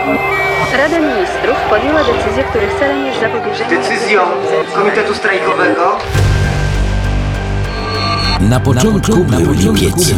Rada Ministrów podjęła decyzję, których celem jest zapobieżenie... Decyzją Komitetu Strajkowego Na początku był lipiec.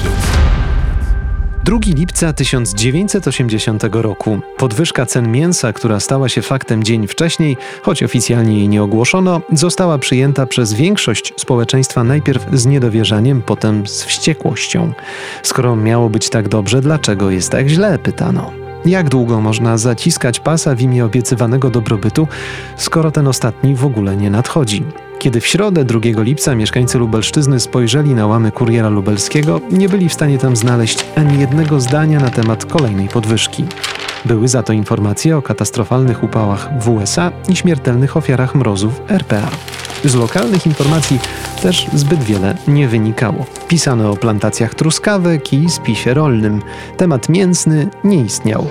2 lipca 1980 roku. Podwyżka cen mięsa, która stała się faktem dzień wcześniej, choć oficjalnie jej nie ogłoszono, została przyjęta przez większość społeczeństwa najpierw z niedowierzaniem, potem z wściekłością. Skoro miało być tak dobrze, dlaczego jest tak źle? Pytano. Jak długo można zaciskać pasa w imię obiecywanego dobrobytu, skoro ten ostatni w ogóle nie nadchodzi? Kiedy w środę 2 lipca mieszkańcy Lubelszczyzny spojrzeli na łamy Kuriera Lubelskiego, nie byli w stanie tam znaleźć ani jednego zdania na temat kolejnej podwyżki. Były za to informacje o katastrofalnych upałach w USA i śmiertelnych ofiarach mrozów RPA. Z lokalnych informacji też zbyt wiele nie wynikało. Pisano o plantacjach truskawek i spisie rolnym. Temat mięsny nie istniał.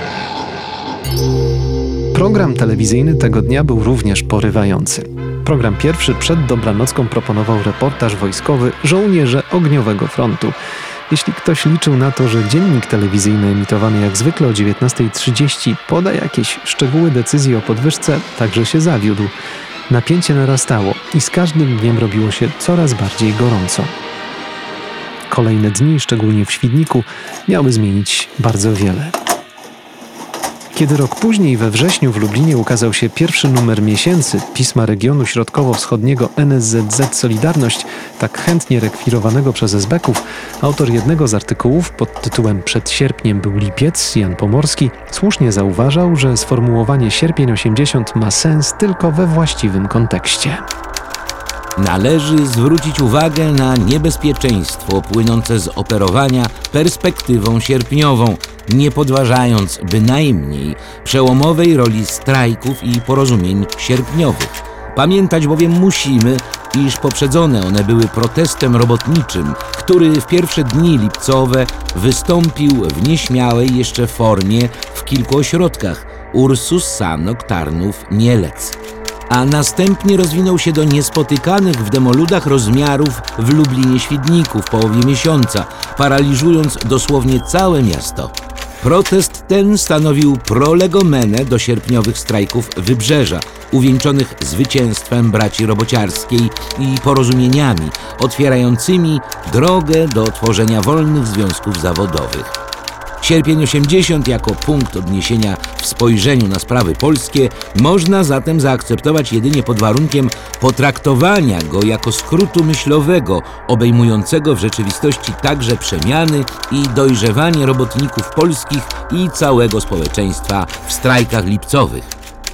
Program telewizyjny tego dnia był również porywający. Program pierwszy przed dobranocką proponował reportaż wojskowy Żołnierze Ogniowego Frontu. Jeśli ktoś liczył na to, że dziennik telewizyjny emitowany jak zwykle o 19:30 poda jakieś szczegóły decyzji o podwyżce, także się zawiódł. Napięcie narastało i z każdym dniem robiło się coraz bardziej gorąco. Kolejne dni, szczególnie w Świdniku, miały zmienić bardzo wiele. Kiedy rok później, we wrześniu, w Lublinie ukazał się pierwszy numer miesięcy pisma regionu środkowo-wschodniego NSZZ Solidarność, tak chętnie rekwirowanego przez esbeków, autor jednego z artykułów pod tytułem „Przed sierpniem był lipiec”, Jan Pomorski, słusznie zauważał, że sformułowanie sierpień 80 ma sens tylko we właściwym kontekście. Należy zwrócić uwagę na niebezpieczeństwo płynące z operowania perspektywą sierpniową, nie podważając bynajmniej przełomowej roli strajków i porozumień sierpniowych. Pamiętać bowiem musimy, iż poprzedzone one były protestem robotniczym, który w pierwsze dni lipcowe wystąpił w nieśmiałej jeszcze formie w kilku ośrodkach: Ursus, Sanok, Tarnów, Mielec. A następnie rozwinął się do niespotykanych w demoludach rozmiarów w Lublinie Świdniku w połowie miesiąca, paraliżując dosłownie całe miasto. Protest ten stanowił prolegomenę do sierpniowych strajków Wybrzeża, uwieńczonych zwycięstwem braci robociarskiej i porozumieniami otwierającymi drogę do tworzenia wolnych związków zawodowych. Sierpień 80 jako punkt odniesienia w spojrzeniu na sprawy polskie można zatem zaakceptować jedynie pod warunkiem potraktowania go jako skrótu myślowego, obejmującego w rzeczywistości także przemiany i dojrzewanie robotników polskich i całego społeczeństwa w strajkach lipcowych.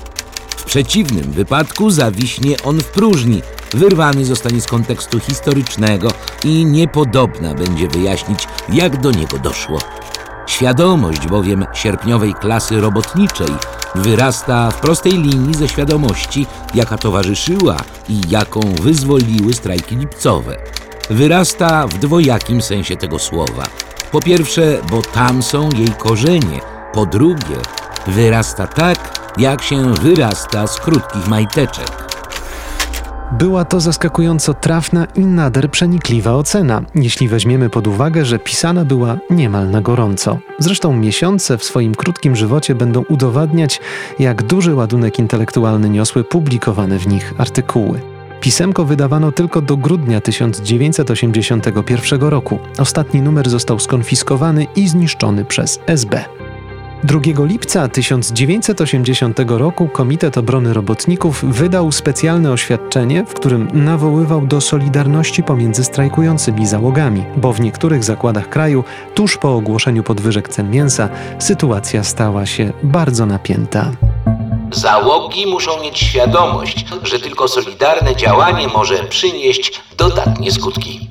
W przeciwnym wypadku zawiśnie on w próżni, wyrwany zostanie z kontekstu historycznego i niepodobna będzie wyjaśnić, jak do niego doszło. Świadomość bowiem sierpniowej klasy robotniczej wyrasta w prostej linii ze świadomości, jaka towarzyszyła i jaką wyzwoliły strajki lipcowe. Wyrasta w dwojakim sensie tego słowa. Po pierwsze, bo tam są jej korzenie. Po drugie, wyrasta tak, jak się wyrasta z krótkich majteczek. Była to zaskakująco trafna i nader przenikliwa ocena, jeśli weźmiemy pod uwagę, że pisana była niemal na gorąco. Zresztą miesiące w swoim krótkim żywocie będą udowadniać, jak duży ładunek intelektualny niosły publikowane w nich artykuły. Pisemko wydawano tylko do grudnia 1981 roku. Ostatni numer został skonfiskowany i zniszczony przez SB. 2 lipca 1980 roku Komitet Obrony Robotników wydał specjalne oświadczenie, w którym nawoływał do solidarności pomiędzy strajkującymi załogami, bo w niektórych zakładach kraju tuż po ogłoszeniu podwyżek cen mięsa sytuacja stała się bardzo napięta. Załogi muszą mieć świadomość, że tylko solidarne działanie może przynieść dodatnie skutki.